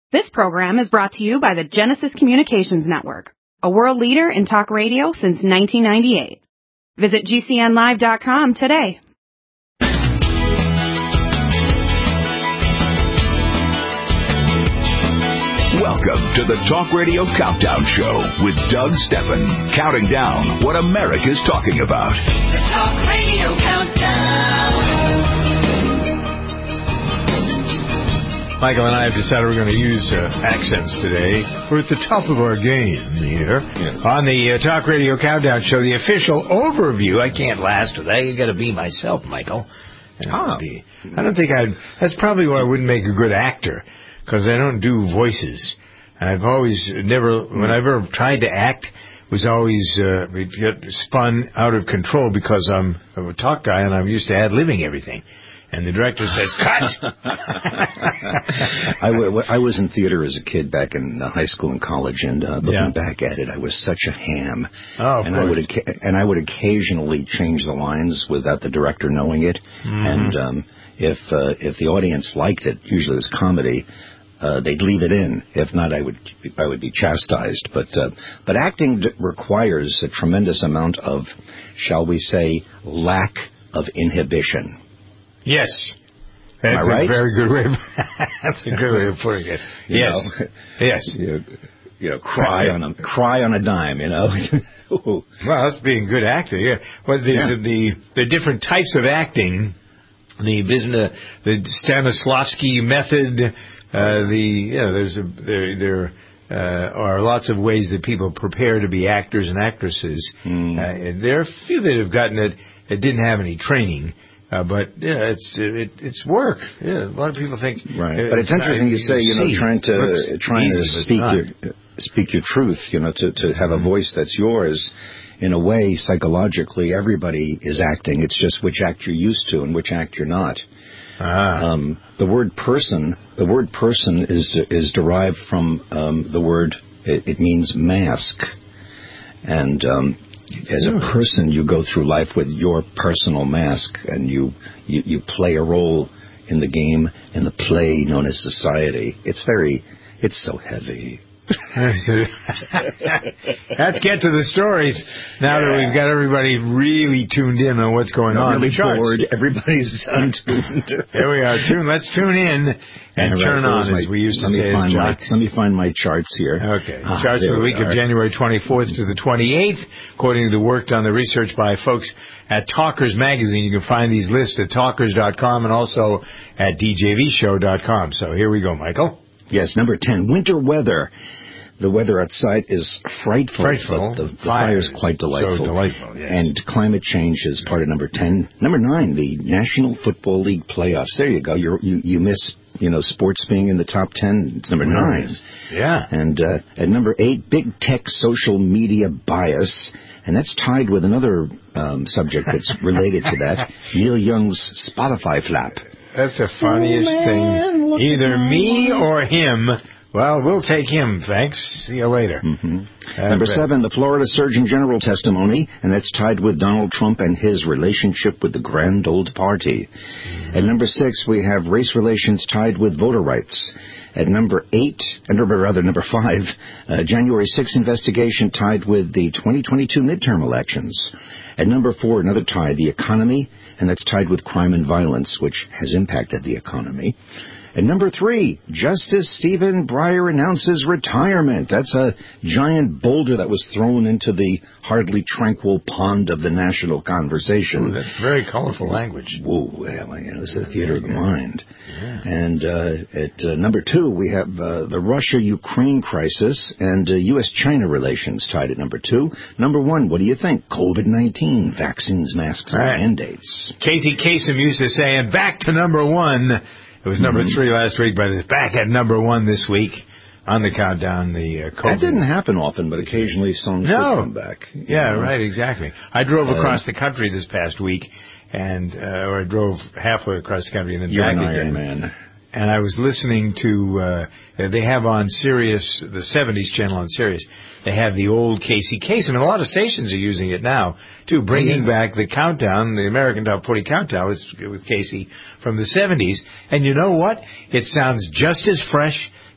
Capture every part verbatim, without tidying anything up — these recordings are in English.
This program is brought to you by the Genesis Communications Network, a world leader in talk radio since nineteen ninety-eight. Visit G C N live dot com today. Welcome to the Talk Radio Countdown Show with Doug Steffen, counting down what America's talking about. The Talk Radio Countdown. Michael and I have decided we're going to use uh, accents today. We're at the top of our game here yeah. on the uh, Talk Radio Countdown Show, the official overview. I can't last with that. You got to be myself, Michael. Oh. Be, I don't think I'd. That's probably why I wouldn't make a good actor, because I don't do voices. I've always never, when I've ever tried to act, was always uh, it got spun out of control because I'm, I'm a talk guy and I'm used to ad-libbing everything. And the director says, cut! I, w- I was in theater as a kid back in uh, high school and college, and uh, looking yeah. back at it, I was such a ham. Oh, of and course. I would oca- and I would occasionally change the lines without the director knowing it. Mm-hmm. And um, if uh, if the audience liked it, usually it was comedy, uh, they'd leave it in. If not, I would I would be chastised. But uh, but acting d- requires a tremendous amount of, shall we say, lack of inhibition. Yes. That's Am I right? a very good way of, that's a good way of putting it. You Yes. know, yes. You, you know, cry on a cry on a dime, you know. Well, that's being a good actor, yeah. Well, the, yeah. the the different types of acting, the business, the Stanislavski method, uh, the you know, there's a there there uh, are lots of ways that people prepare to be actors and actresses. Mm. Uh, there are a few that have gotten it that didn't have any training. Uh, but yeah, it's it, it's work. Yeah, a lot of people think. Right, uh, but it's interesting you say, you know, see. trying to Looks trying to easy, speak your speak your truth. You know, to to have a voice that's yours. In a way, psychologically, everybody is acting. It's just which act you're used to and which act you're not. Ah. Um, the word person, the word person is is derived from um, the word. It, it means mask, and. Um, As a person, you go through life with your personal mask, and you, you, you play a role in the game, in the play known as society. It's very, it's so heavy. Let's get to the stories now yeah. that we've got everybody really tuned in on what's going Not on. Really bored. Everybody's untuned. Here we are. Tune. Let's tune in and yeah, turn right, on, as my, we used to say as charts. Let me find my charts here. Okay. Ah, charts for the week are. of January twenty-fourth to the twenty-eighth, according to the work done, the research by folks at Talkers Magazine. You can find these lists at talkers dot com and also at d j v show dot com. So here we go, Michael. Yes, number ten, winter weather. The weather outside is frightful, frightful. but the, the fire is quite delightful. So delightful, yes. And climate change is part of number ten. Number nine, the National Football League playoffs. There you go. You're, you you miss, you know, sports being in the top ten. It's number nine. Yeah. And uh, at number eight, big tech social media bias. And that's tied with another um, subject that's related to that, Neil Young's Spotify flap. That's the funniest oh, man, thing. Either me or him. Well, we'll take him, thanks. See you later. Mm-hmm. Number seven, the Florida Surgeon General testimony, and that's tied with Donald Trump and his relationship with the Grand Old Party. Mm-hmm. At number six, we have race relations tied with voter rights. At number eight, and or rather number five, uh, January sixth investigation tied with the twenty twenty-two midterm elections. At number four, another tie, the economy, and that's tied with crime and violence, which has impacted the economy. And number three, Justice Stephen Breyer announces retirement. That's a giant boulder that was thrown into the hardly tranquil pond of the national conversation. Ooh, that's very colorful language. Whoa, well, you know, it's the theater of the mind. Yeah. And uh, at uh, number two, we have uh, the Russia-Ukraine crisis and uh, U S China relations tied at number two. Number one, what do you think? COVID nineteen, vaccines, masks, and right. mandates. Casey Kasem used to say, and back to number one. It was number mm-hmm. three last week, but it's back at number one this week on the countdown. The uh, COVID. That didn't happen often, but occasionally songs no. would come back. Yeah, know? right, exactly. I drove uh, across the country this past week, and uh, or I drove halfway across the country and then you're back an again. Iron Man. And I was listening to, uh, they have on Sirius, the seventies channel on Sirius, they have the old Casey Kasem, and a lot of stations are using it now, too, bringing yeah. back the countdown, the American Top forty Countdown with, with Casey from the seventies. And you know what? It sounds just as fresh,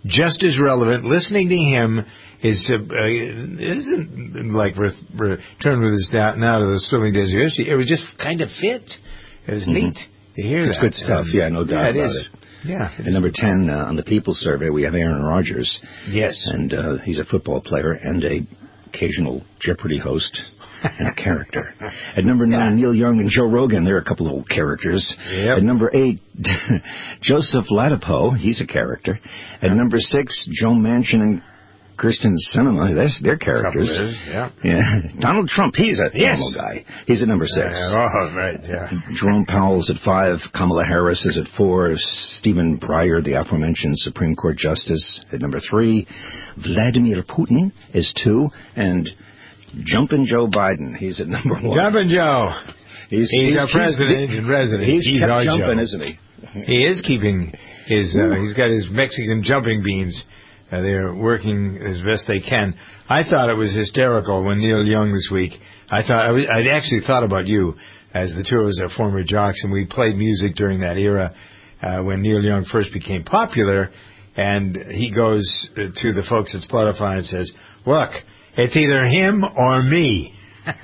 just as relevant. Listening to him is uh, uh, isn't like re- return with us now, now to the thrilling days of history. It was just kind of fit. It was Mm-hmm. neat to hear It's that. good stuff. And, yeah, no doubt yeah, it about is. it. Yeah. At number ten uh, on the People's Survey, we have Aaron Rodgers. Yes. And uh, he's a football player and a occasional Jeopardy host and a character. At number nine, Yeah. Neil Young and Joe Rogan. They're a couple of old characters. Yep. At number eight, Joseph Ladapo. He's a character. At Yeah. number six, Joe Manchin and Kirsten Sinema. That's their characters. Couple is, yeah. Yeah. Donald Trump. He's a Yes. normal guy. He's at number six. Uh, oh, right, yeah. Jerome Powell's at five. Kamala Harris is at four. Stephen Breyer, the aforementioned Supreme Court Justice, at number three. Vladimir Putin is two. And Jumpin' Joe Biden, he's at number one. Jumpin' Joe. He's, He's our president and resident. He's, He's kept our jumping, Joe. isn't he? He is keeping his, uh, he's got his Mexican jumping beans. Uh, they're working as best they can. I thought it was hysterical when Neil Young this week, I thought, I, was, I actually thought about you, as the two of us are former jocks, and we played music during that era uh, when Neil Young first became popular, and he goes uh, to the folks at Spotify and says, look, it's either him or me.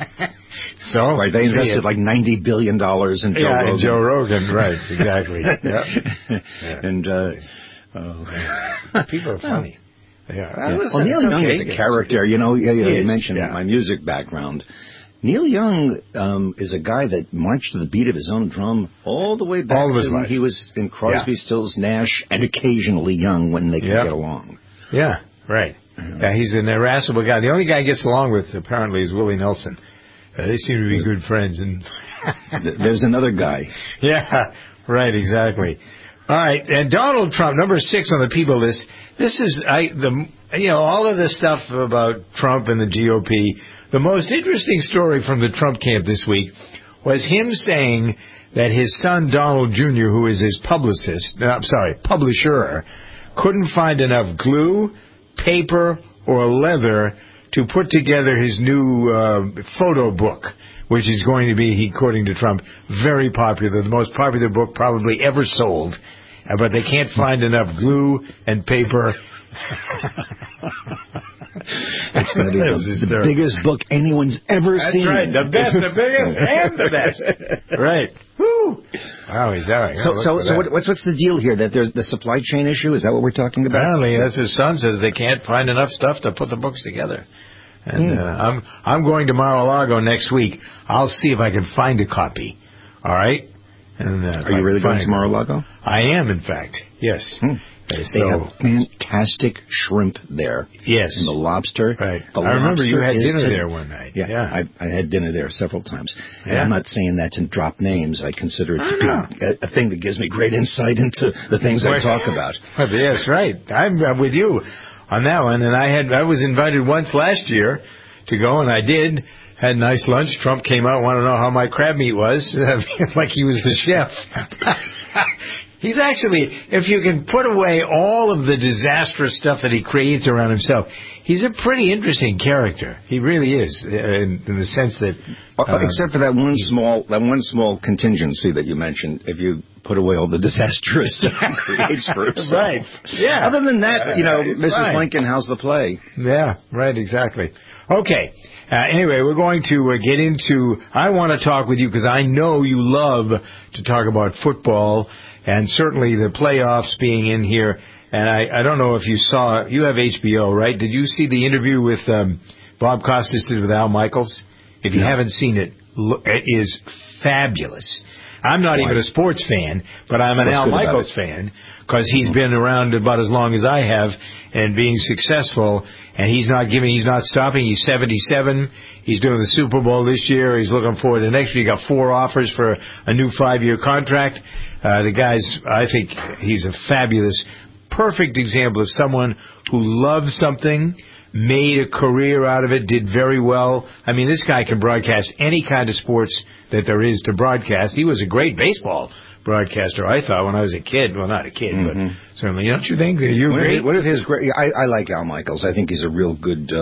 So Right, they invested like ninety billion dollars in Joe yeah, Rogan. and Joe Rogan, right, exactly. Yeah. Yeah. And, uh, uh, People are funny. Yeah. Yeah. Listen, Well, Neil it's Young okay. is a character. You know, yeah, yeah, He you is, mentioned yeah. my music background. Neil Young um, is a guy that marched to the beat of his own drum all the way back All of his to when life. he was in Crosby, Yeah. Stills, Nash, and occasionally Young when they could Yeah. get along. Yeah, right. Yeah, he's an irascible guy. The only guy he gets along with, apparently, is Willie Nelson. Uh, they seem to be good friends. And Th- There's another guy. yeah, right, exactly. All right, and Donald Trump, number six on the people list. This is I the you know all of this stuff about Trump and the G O P. The most interesting story from the Trump camp this week was him saying that his son Donald Junior, who is his publicist, no, I'm sorry, publisher, couldn't find enough glue, paper, or leather to put together his new uh, photo book, which is going to be, according to Trump, very popular, the most popular book probably ever sold. Uh, but they can't find enough glue and paper. It's going to be This the, is the terrible. biggest book anyone's ever That's seen. right, the best, the biggest, and the best. Right. Woo. Wow, he's that. So, so, so what, what's what's the deal here? That there's the supply chain issue? Is that what we're talking about? Apparently, as his son says, they can't find enough stuff to put the books together. And Hmm. uh, I'm I'm going to Mar-a-Lago next week. I'll see if I can find a copy. All right. And uh, if Are you I really can going find to Mar-a-Lago? I am, in fact. Yes. Hmm. Uh, They so have fantastic shrimp there. yes. And the lobster. Right. The I remember you lobster had is dinner to- there one night. Yeah, Yeah. I, I had dinner there several times. And Yeah. I'm not saying that to drop names. I consider it to I be a, a thing that gives me great insight into the things I Right. talk about. Yes, right. I'm uh, with you on that one. And I had I was invited once last year to go, and I did. Had a nice lunch. Trump came out, wanted to know how my crab meat was, like he was the chef. He's actually, if you can put away all of the disastrous stuff that he creates around himself, he's a pretty interesting character. He really is, in, in the sense that... Uh, Except for that one small that one small contingency that you mentioned, if you put away all the disastrous stuff he creates for himself. Right. Yeah. Other than that, you know, Missus Right. Lincoln, how's the play? Yeah, right, exactly. Okay. Uh, anyway, we're going to uh, get into, I want to talk with you because I know you love to talk about football and certainly the playoffs being in here. And I, I don't know if you saw, you have H B O, right? Did you see the interview with um, Bob Costas did with Al Michaels? If you No. haven't seen it, look, it is fabulous. I'm not even a sports fan, but I'm an What's Al good about Michaels it? fan because he's been around about as long as I have and being successful. And he's not giving, he's not stopping. He's seventy-seven. He's doing the Super Bowl this year. He's looking forward to next year. He got four offers for a new five-year contract. Uh, the guy's, I think he's a fabulous, perfect example of someone who loves something, made a career out of it, did very well. I mean, this guy can broadcast any kind of sports that there is to broadcast. He was a great baseball broadcaster, I thought, when I was a kid. Well, not a kid, Mm-hmm. but certainly. Don't you think? You What agree? if, what if his great? I, I like Al Michaels. I think he's a real good um,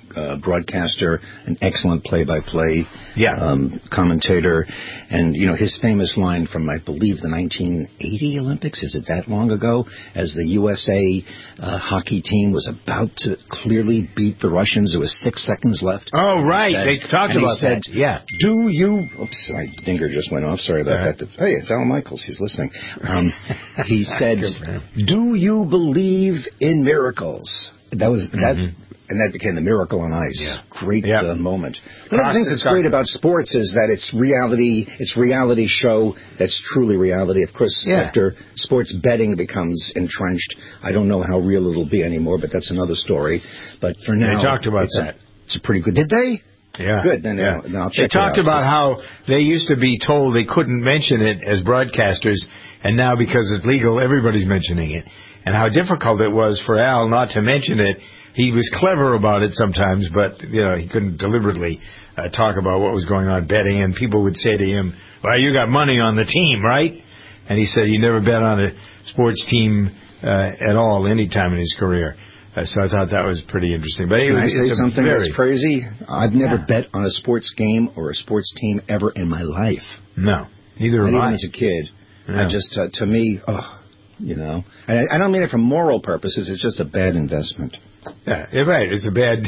uh, broadcaster, an excellent play-by-play yeah. um, commentator. And, you know, his famous line from, I believe, the nineteen eighty Olympics, is it that long ago, as the U S A uh, hockey team was about to clearly beat the Russians. There was six seconds left. Oh, right. Said, they talked about said, that. Yeah. Do you... Oops, my dinger just went off. Sorry about yeah. that. Hey, it's Al Michaels. He's listening. Um, he said, do you believe in miracles? That was... that. Mm-hmm. And that became the Miracle on Ice. Yeah. Great yep. uh, moment. One of the things that's great about sports is that it's reality. It's reality show that's truly reality. Of course, yeah. after sports betting becomes entrenched, I don't know how real it'll be anymore, but that's another story. But for now, they talked about it's that. A, it's a pretty good. Did they? Yeah. Good. Then, yeah. uh, then I'll check They talked it out. about how they used to be told they couldn't mention it as broadcasters, and now because it's legal, everybody's mentioning it. And how difficult it was for Al not to mention it. He was clever about it sometimes, but, you know, he couldn't deliberately uh, talk about what was going on betting. And people would say to him, well, you got money on the team, right? And he said he never bet on a sports team uh, at all any time in his career. Uh, so I thought that was pretty interesting. But it Can was, I say it's something very, that's crazy? I've never yeah. bet on a sports game or a sports team ever in my life. No, neither have Not I. even as a kid. Yeah. I just, uh, to me, oh, you know. And I, I don't mean it for moral purposes. It's just a bad investment. Yeah, you're right. It's a bad,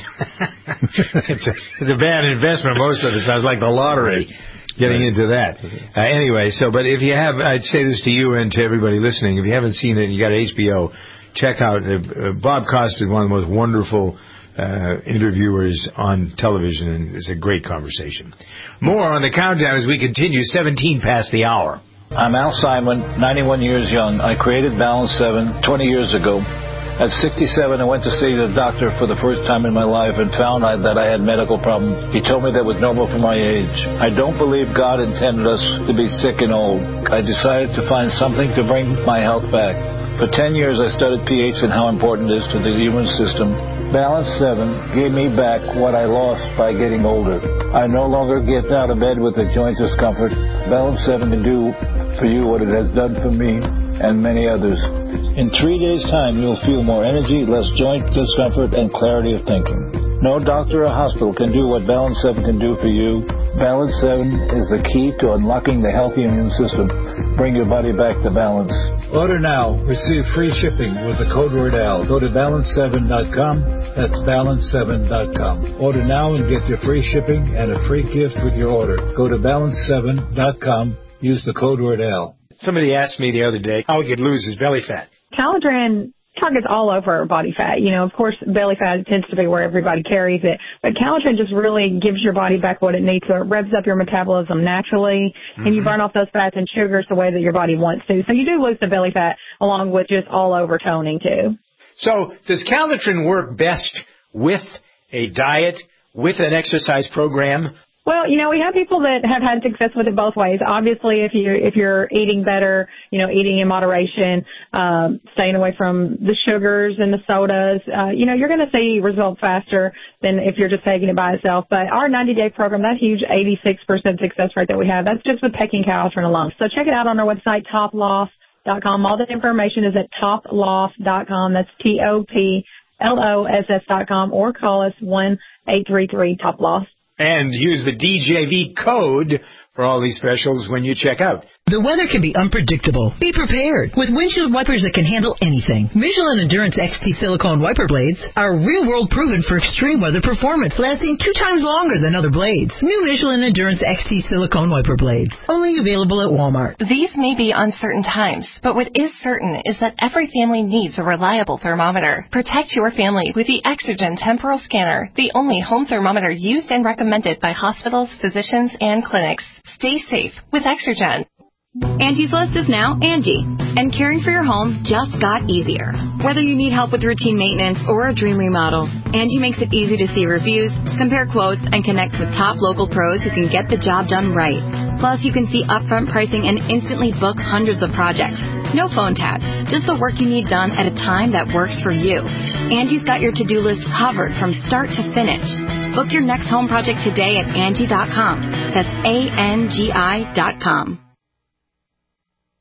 it's a, it's a bad investment. Most of it sounds like the lottery. Getting right. into that. Uh, anyway, so but if you have, I'd say this to you and to everybody listening. If you haven't seen it, and you got H B O. Check out uh, uh, Bob Costas is one of the most wonderful uh, interviewers on television, and it's a great conversation. More on the countdown as we continue. Seventeen past the hour. I'm Al Simon, ninety-one years young. I created Balance seven twenty years ago. At sixty-seven, I went to see the doctor for the first time in my life and found I, that I had medical problems. He told me that was normal for my age. I don't believe God intended us to be sick and old. I decided to find something to bring my health back. For ten years, I studied pH and how important it is to the human system. Balance seven gave me back what I lost by getting older. I no longer get out of bed with a joint discomfort. Balance seven can do for you what it has done for me and many others. In three days' time, you'll feel more energy, less joint discomfort, and clarity of thinking. No doctor or hospital can do what Balance seven can do for you. Balance seven is the key to unlocking the healthy immune system. Bring your body back to balance. Order now. Receive free shipping with the code word Al. Go to balance seven dot com. That's balance seven dot com. Order now and get your free shipping and a free gift with your order. Go to balance seven dot com. Use the code word Al. Somebody asked me the other day how he could lose his belly fat. Calitran targets all over body fat. You know, of course, belly fat tends to be where everybody carries it, but Calitran just really gives your body back what it needs. So it revs up your metabolism naturally, mm-hmm. and you burn off those fats and sugars the way that your body wants to. So you do lose the belly fat along with just all over toning too. So does Calitran work best with a diet, with an exercise program? Well, you know, we have people that have had success with it both ways. Obviously, if you if you're eating better, you know, eating in moderation, um, staying away from the sugars and the sodas, uh, you know, you're going to see results faster than if you're just taking it by itself. But our ninety-day program, that huge eighty-six percent success rate that we have, that's just with taking Calitran alone. So check it out on our website, top loss dot com. All the information is at top loss dot com. That's T O P L O S S dot com, or call us one eight three three top loss. And use the D J V code for all these specials when you check out. The weather can be unpredictable. Be prepared with windshield wipers that can handle anything. Michelin Endurance X T silicone wiper blades are real-world proven for extreme weather performance, lasting two times longer than other blades. New Michelin Endurance X T silicone wiper blades, only available at Walmart. These may be uncertain times, but what is certain is that every family needs a reliable thermometer. Protect your family with the Exergen Temporal Scanner, the only home thermometer used and recommended by hospitals, physicians, and clinics. Stay safe with Exergen. Angie's List is now Angie, and caring for your home just got easier. Whether you need help with routine maintenance or a dream remodel, Angie makes it easy to see reviews, compare quotes, and connect with top local pros who can get the job done right. Plus, you can see upfront pricing and instantly book hundreds of projects. No phone tag, just the work you need done at a time that works for you. Angie's got your to-do list covered from start to finish. Book your next home project today at Angie dot com. That's A N G I dot com.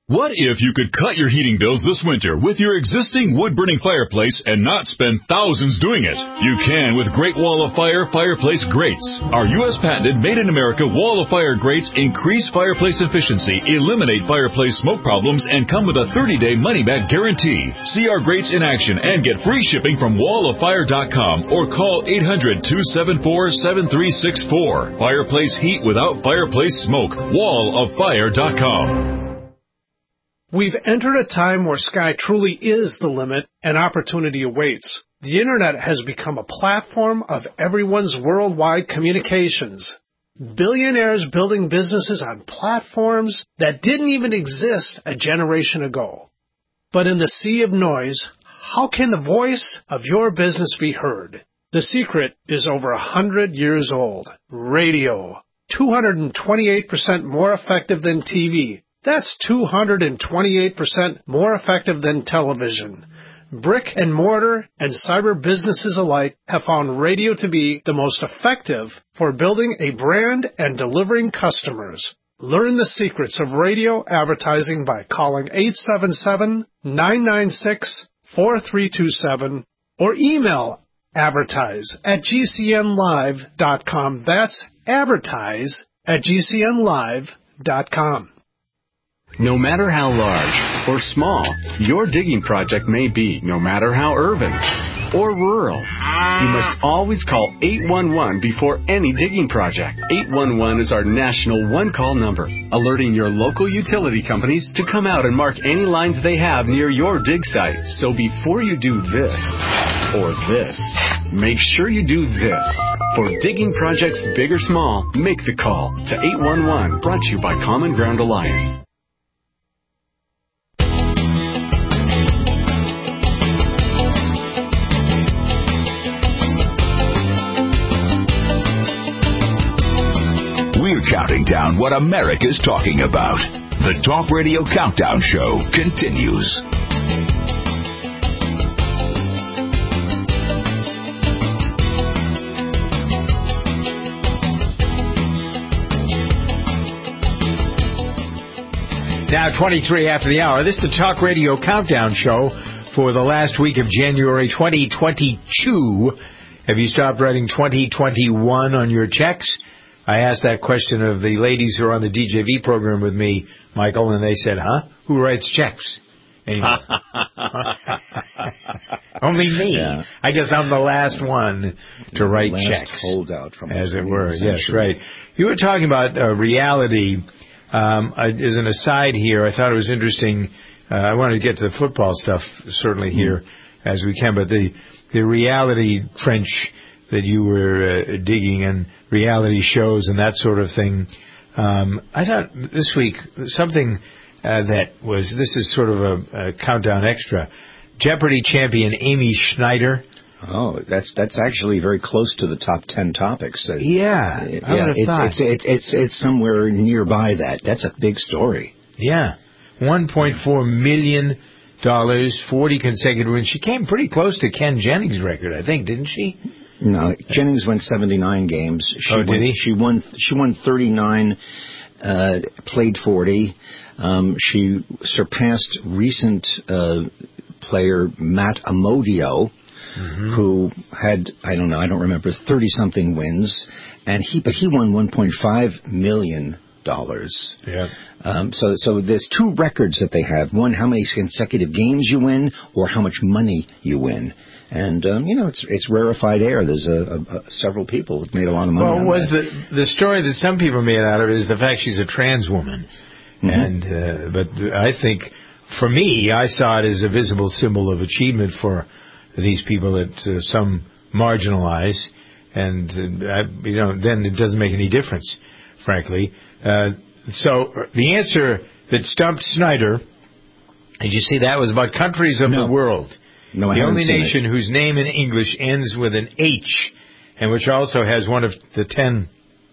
What if you could cut your heating bills this winter with your existing wood-burning fireplace and not spend thousands doing it? You can with Great Wall of Fire fireplace grates. Our U S patented made-in-America Wall of Fire grates increase fireplace efficiency, eliminate fireplace smoke problems, and come with a thirty-day money-back guarantee. See our grates in action and get free shipping from wall of fire dot com or call eight hundred, two seven four, seven three six four. Fireplace heat without fireplace smoke. wall of fire dot com. We've entered a time where sky truly is the limit and opportunity awaits. The Internet has become a platform of everyone's worldwide communications. Billionaires building businesses on platforms that didn't even exist a generation ago. But in the sea of noise, how can the voice of your business be heard? The secret is over a hundred years old. Radio. two hundred twenty-eight percent more effective than T V. That's two hundred twenty-eight percent more effective than television. Brick and mortar and cyber businesses alike have found radio to be the most effective for building a brand and delivering customers. Learn the secrets of radio advertising by calling eight seven seven, nine nine six, four three two seven or email advertise at g c n live dot com. That's advertise at g c n live dot com. No matter how large or small your digging project may be, no matter how urban or rural, you must always call eight one one before any digging project. eight one one is our national one-call number, alerting your local utility companies to come out and mark any lines they have near your dig site. So before you do this or this, make sure you do this. For digging projects big or small, make the call to eight one one, brought to you by Common Ground Alliance. We're counting down what America's talking about. The Talk Radio Countdown Show continues. Now, twenty-three after the hour. This is the Talk Radio Countdown Show for the last week of January twenty twenty-two. Have you stopped writing twenty twenty-one on your checks? I asked that question of the ladies who are on the D J V program with me, Michael, and they said, huh? Who writes checks? Anyway. Only me. Yeah. I guess I'm the last one to write last checks. Holdout from as it were. Yes, right. You were talking about uh, reality. Um, I, as an aside here, I thought it was interesting. Uh, I wanted to get to the football stuff certainly here mm-hmm. as we can, but the the reality trench that you were uh, digging and reality shows and that sort of thing. Um, I thought this week something uh, that was, this is sort of a, a countdown extra. Jeopardy champion Amy Schneider. Oh, that's that's actually very close to the top ten topics. Uh, yeah, yeah, I would have it's, thought. It's, it's it's it's somewhere nearby that. That's a big story. Yeah, one point four million dollars, forty consecutive wins. She came pretty close to Ken Jennings' record, I think, didn't she? No, Jennings went seventy-nine games. She oh, won, did he? She won. She won thirty-nine. Uh, played forty. Um, she surpassed recent uh, player Matt Amodio, mm-hmm. who had I don't know I don't remember thirty something wins, and he but he won one point five million dollars. Yeah. Um, so so there's two records that they have. One, how many consecutive games you win, or how much money you win. And, um, you know, it's it's rarefied air. There's a, a, a, several people who've made a lot of money well, on was that. the the story that some people made out of it is the fact she's a trans woman. Mm-hmm. And uh, but I think, for me, I saw it as a visible symbol of achievement for these people that uh, some marginalize. And, uh, I, you know, then it doesn't make any difference, frankly. Uh, so the answer that stumped Snyder, did you see that, was about countries of no. the world. No, I the only nation it. whose name in English ends with an H, and which also has one of the ten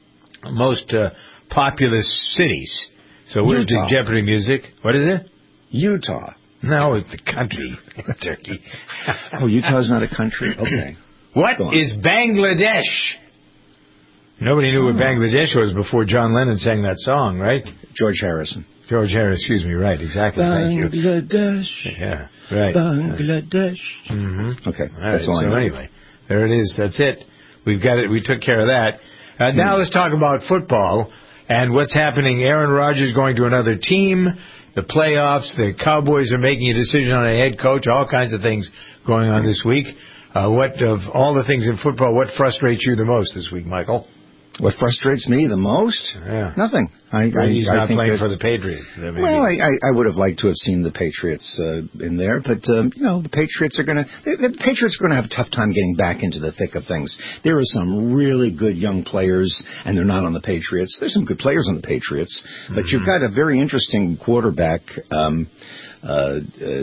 most uh, populous cities. So where's the Jeopardy music? What is it? Utah. No, it's the country. Turkey. Oh, Utah's not a country? Okay. What is Bangladesh? Nobody knew what Bangladesh was before John Lennon sang that song, right? George Harrison. George Harris, excuse me, right, exactly. Thank you. Bangladesh. Yeah, right. Bangladesh. Mm-hmm. Okay, all right, that's all I so know. anyway, there it is. That's it. We've got it. We took care of that. Uh, now let's talk about football and what's happening. Aaron Rodgers going to another team, the playoffs, the Cowboys are making a decision on a head coach, all kinds of things going on this week. Uh, what of all the things in football, what frustrates you the most this week, Michael? What frustrates me the most? Yeah. Nothing. I, well, I, he's I not think playing that, for the Patriots. That may well, be. I, I would have liked to have seen the Patriots uh, in there, but um, you know, the Patriots are going to the, the Patriots are going to have a tough time getting back into the thick of things. There are some really good young players, and they're not on the Patriots. There's some good players on the Patriots, but mm-hmm. you've got a very interesting quarterback. Um, Uh, uh,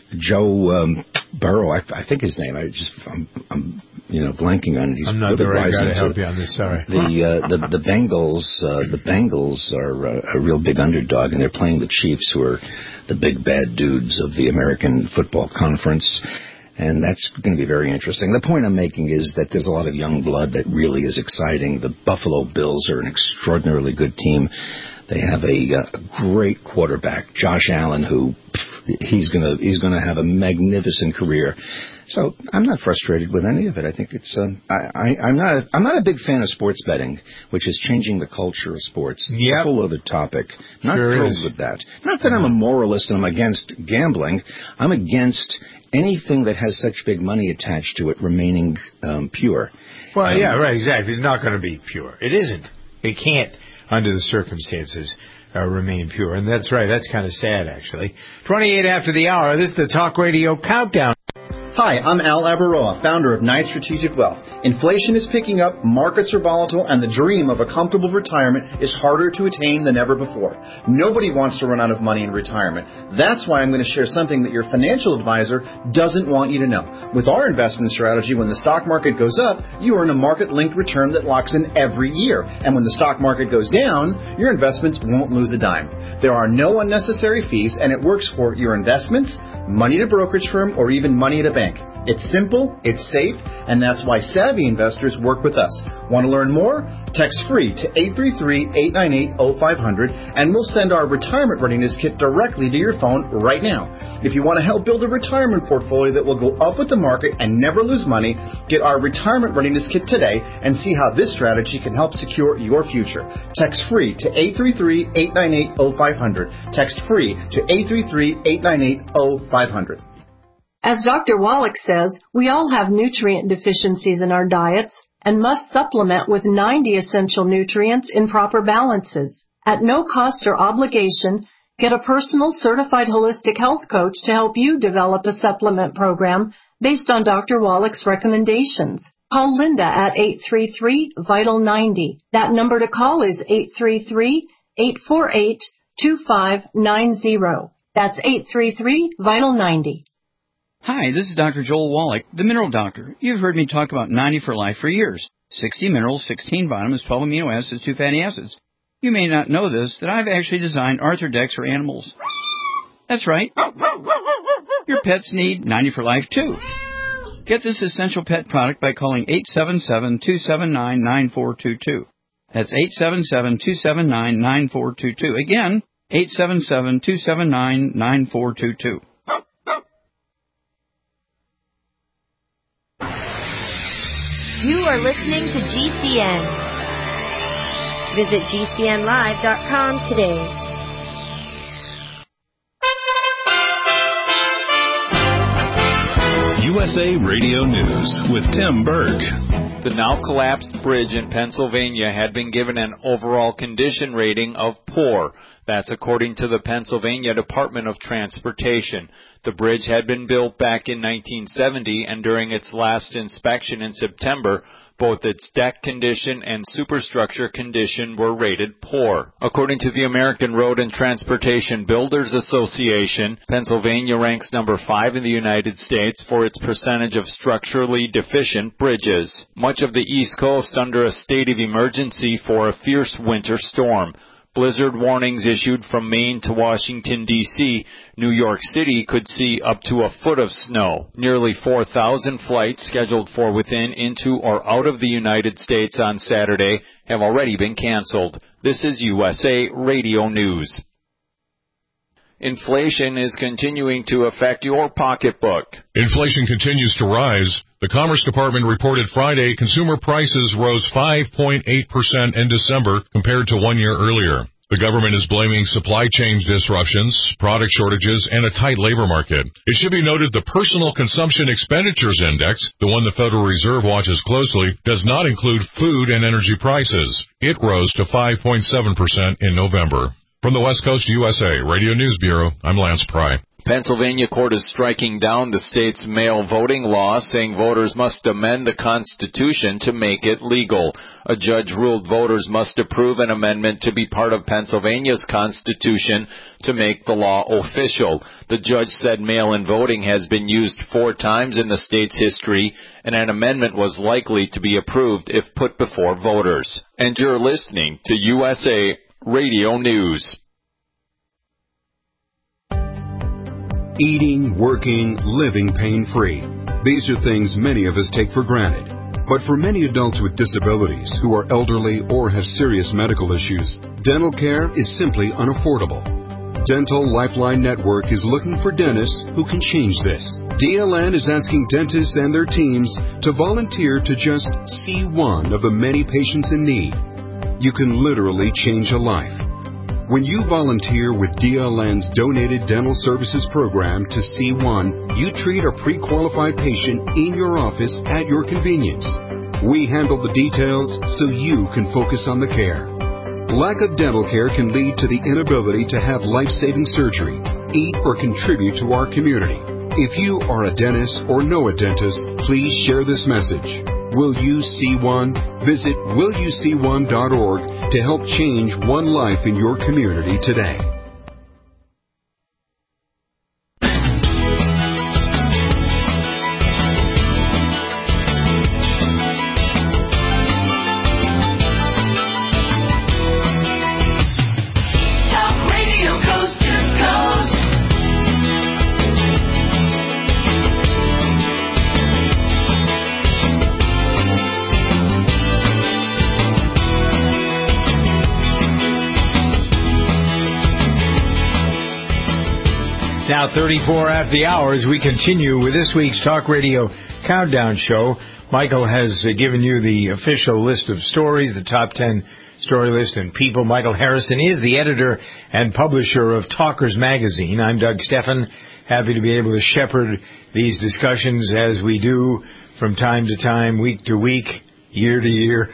Joe um, Burrow, I, I think his name. I just, I'm, I'm you know, blanking on it. He's I'm not really the right guy to into help you on this. Sorry. The uh, the the Bengals, uh, the Bengals are uh, a real big underdog, and they're playing the Chiefs, who are the big bad dudes of the American Football Conference. And that's going to be very interesting. The point I'm making is that there's a lot of young blood that really is exciting. The Buffalo Bills are an extraordinarily good team. They have a uh, great quarterback, Josh Allen, who pff, he's going to he's going to have a magnificent career. So I'm not frustrated with any of it. I think it's um, I, I, I'm not a, I'm not a big fan of sports betting, which is changing the culture of sports. Yep. It's a whole other topic. Not sure thrilled is. with that. Not that I'm a moralist and I'm against gambling. I'm against anything that has such big money attached to it remaining um, pure. Well, um, yeah, right, exactly. It's not going to be pure. It isn't. It can't, under the circumstances, uh, remain pure. And that's right. That's kind of sad, actually. twenty-eight after the hour. This is the Talk Radio Countdown. Hi, I'm Al Abaroa, founder of Knight Strategic Wealth. Inflation is picking up, markets are volatile, and the dream of a comfortable retirement is harder to attain than ever before. Nobody wants to run out of money in retirement. That's why I'm going to share something that your financial advisor doesn't want you to know. With our investment strategy, when the stock market goes up, you earn a market-linked return that locks in every year. And when the stock market goes down, your investments won't lose a dime. There are no unnecessary fees, and it works for your investments, money to brokerage firm, or even money at a bank. It's simple, it's safe, and that's why savvy investors work with us. Want to learn more? Text free to eight three three, eight nine eight, zero five zero zero, and we'll send our retirement readiness kit directly to your phone right now. If you want to help build a retirement portfolio that will go up with the market and never lose money, get our retirement readiness kit today and see how this strategy can help secure your future. Text free to eight three three, eight nine eight, zero five zero zero. Text free to eight three three, eight nine eight, zero five zero zero. As Doctor Wallach says, we all have nutrient deficiencies in our diets and must supplement with ninety essential nutrients in proper balances. At no cost or obligation, get a personal certified holistic health coach to help you develop a supplement program based on Doctor Wallach's recommendations. Call Linda at eight three three, vital ninety. That number to call is eight three three, eight four eight, two five nine zero. That's eight three three, vital ninety. Hi, this is Doctor Joel Wallach, the Mineral Doctor. You've heard me talk about ninety for Life for years. sixty minerals, sixteen vitamins, twelve amino acids, two fatty acids. You may not know this, that I've actually designed Arthrodex for animals. That's right. Your pets need ninety for Life, too. Get this essential pet product by calling eight seven seven, two seven nine, nine four two two. That's eight seven seven, two seven nine, nine four two two. Again, eight seven seven, two seven nine, nine four two two. You are listening to G C N. Visit G C N live dot com today. U S A Radio News with Tim Berg. The now-collapsed bridge in Pennsylvania had been given an overall condition rating of poor. That's according to the Pennsylvania Department of Transportation. The bridge had been built back in nineteen seventy, and during its last inspection in September, both its deck condition and superstructure condition were rated poor. According to the American Road and Transportation Builders Association, Pennsylvania ranks number five in the United States for its percentage of structurally deficient bridges. Much of the East Coast under a state of emergency for a fierce winter storm. Blizzard warnings issued from Maine to Washington, D C New York City could see up to a foot of snow. Nearly four thousand flights scheduled for within, into, or out of the United States on Saturday have already been canceled. This is U S A Radio News. Inflation is continuing to affect your pocketbook. Inflation continues to rise. The Commerce Department reported Friday consumer prices rose five point eight percent in December compared to one year earlier. The government is blaming supply chain disruptions, product shortages, and a tight labor market. It should be noted the Personal Consumption Expenditures Index, the one the Federal Reserve watches closely, does not include food and energy prices. It rose to five point seven percent in November. From the West Coast U S A Radio News Bureau, I'm Lance Pry. Pennsylvania court is striking down the state's mail voting law, saying voters must amend the Constitution to make it legal. A judge ruled voters must approve an amendment to be part of Pennsylvania's Constitution to make the law official. The judge said mail-in voting has been used four times in the state's history, and an amendment was likely to be approved if put before voters. And you're listening to U S A Radio News. Eating, working, living pain-free. These are things many of us take for granted. But for many adults with disabilities who are elderly or have serious medical issues, dental care is simply unaffordable. Dental Lifeline Network is looking for dentists who can change this. D L N is asking dentists and their teams to volunteer to just see one of the many patients in need. You can literally change a life. When you volunteer with D L N's Donated Dental Services Program to C one, you treat a pre-qualified patient in your office at your convenience. We handle the details so you can focus on the care. Lack of dental care can lead to the inability to have life-saving surgery, eat, or contribute to our community. If you are a dentist or know a dentist, please share this message. Will you see one? Visit will you see one dot org to help change one life in your community today. Talk Radio Coast to Coast. Now, thirty-four after the hours, we continue with this week's Talk Radio Countdown Show. Michael has uh, given you the official list of stories, the top ten story list and people. Michael Harrison is the editor and publisher of Talkers Magazine. I'm Doug Steffen, happy to be able to shepherd these discussions as we do from time to time, week to week, year to year,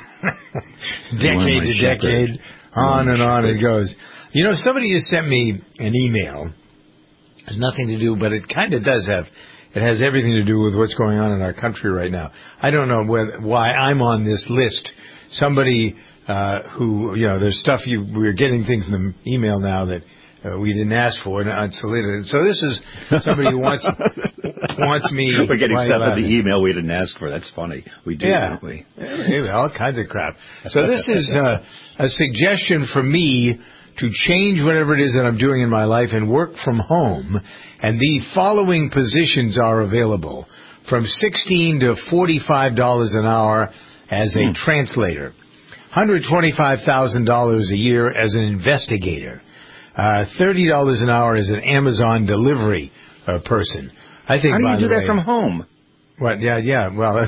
decade to decade, on and on it goes. You know, somebody just sent me an email. It has nothing to do, but it kind of does have. It has everything to do with what's going on in our country right now. I don't know whether, why I'm on this list. Somebody uh, who, you know, there's stuff you, we're getting things in the email now that uh, we didn't ask for. And unsolicited. So this is somebody who wants wants me. We're getting right stuff in the email we didn't ask for. That's funny. We do, yeah. don't we? Yeah, all kinds of crap. So this is uh, a suggestion for me to change whatever it is that I'm doing in my life and work from home. And the following positions are available, from sixteen to forty-five dollars an hour as a hmm. translator, one hundred twenty-five thousand dollars a year as an investigator, uh, thirty dollars an hour as an Amazon delivery uh, person. I think. How do you do way, that from home? What? Yeah, yeah. Well,